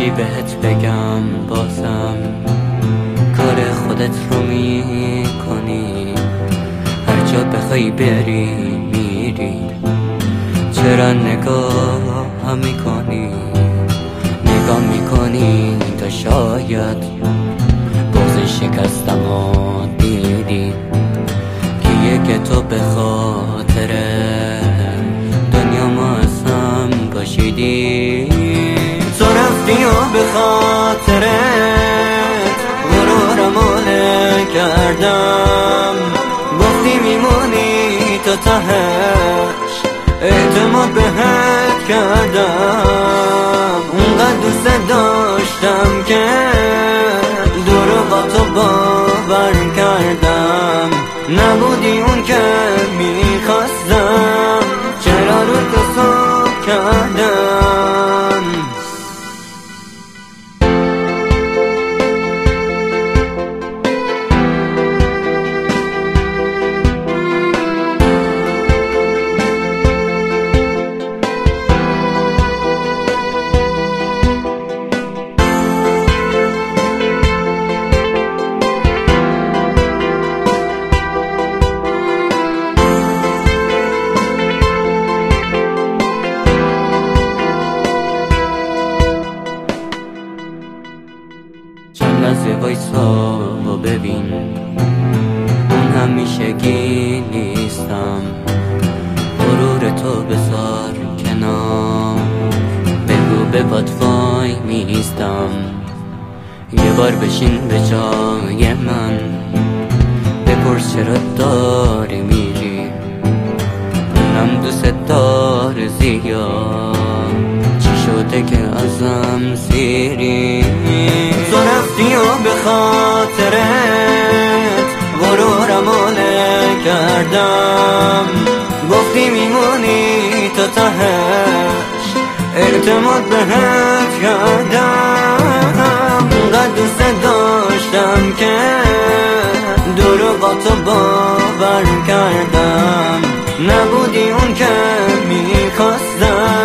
چی بهت بگم بازم کار خودت رو میکنی، هر جا بخوای بری میری، چرا نگاه هم میکنی؟ نگاه میکنی تا شاید بغض شکستم و دیدی کیه که تو به خاطر دنیا ما ازم پاشیدی. تو رفتی و به خاطرت غرورمو له کردم، گفتی میمونی تا تهش، اعتماد بهت کردم، اونقدر دوست داشتم که دروغا تو باور کردم، نبودی اون که میخواستم، چرا رو تو سب کردم. چند لحظه وایسا و ببین، اون همیشگی نیستم، غرور تو بذار کنار، بگو به پات وای میستم، یه بار بشین به جای من، بپرس چرا داری میری، اونم دوست داره زیاد، چی شده که ازم سیری؟ تو رفتی و به خاطرت غرورمو له کردم، گفتی میمونی تا تهش، اعتماد بهت کردم، اونقدر دوست داشتم که دروغا تو باور کردم، نبودی اون که میخواستم،